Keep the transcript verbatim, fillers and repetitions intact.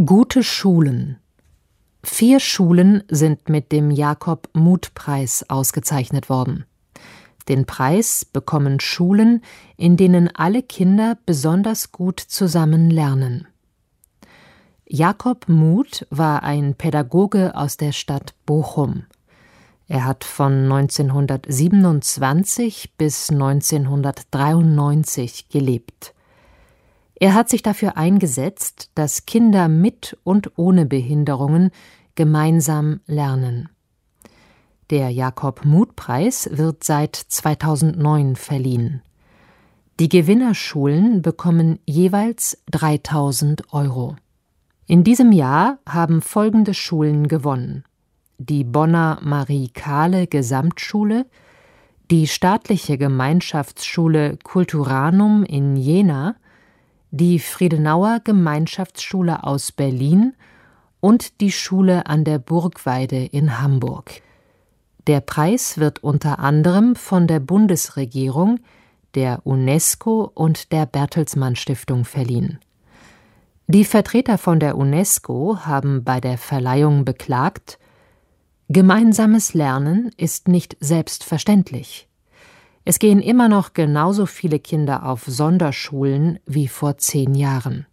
Gute Schulen. Vier Schulen sind mit dem Jakob-Muth-Preis ausgezeichnet worden. Den Preis bekommen Schulen, in denen alle Kinder besonders gut zusammen lernen. Jakob Muth war ein Pädagoge aus der Stadt Bochum. Er hat von neunzehnhundertsiebenundzwanzig bis neunzehnhundertdreiundneunzig gelebt. Er hat sich dafür eingesetzt, dass Kinder mit und ohne Behinderungen gemeinsam lernen. Der Jakob-Muth-Preis wird seit zweitausendneun verliehen. Die Gewinnerschulen bekommen jeweils dreitausend Euro. In diesem Jahr haben folgende Schulen gewonnen: die Bonner Marie-Kahle-Gesamtschule, die staatliche Gemeinschaftsschule Culturanum in Jena, die Friedenauer Gemeinschaftsschule aus Berlin und die Schule an der Burgweide in Hamburg. Der Preis wird unter anderem von der Bundesregierung, der UNESCO und der Bertelsmann Stiftung verliehen. Die Vertreter von der UNESCO haben bei der Verleihung beklagt: Gemeinsames Lernen ist nicht selbstverständlich. Es gehen immer noch genauso viele Kinder auf Sonderschulen wie vor zehn Jahren.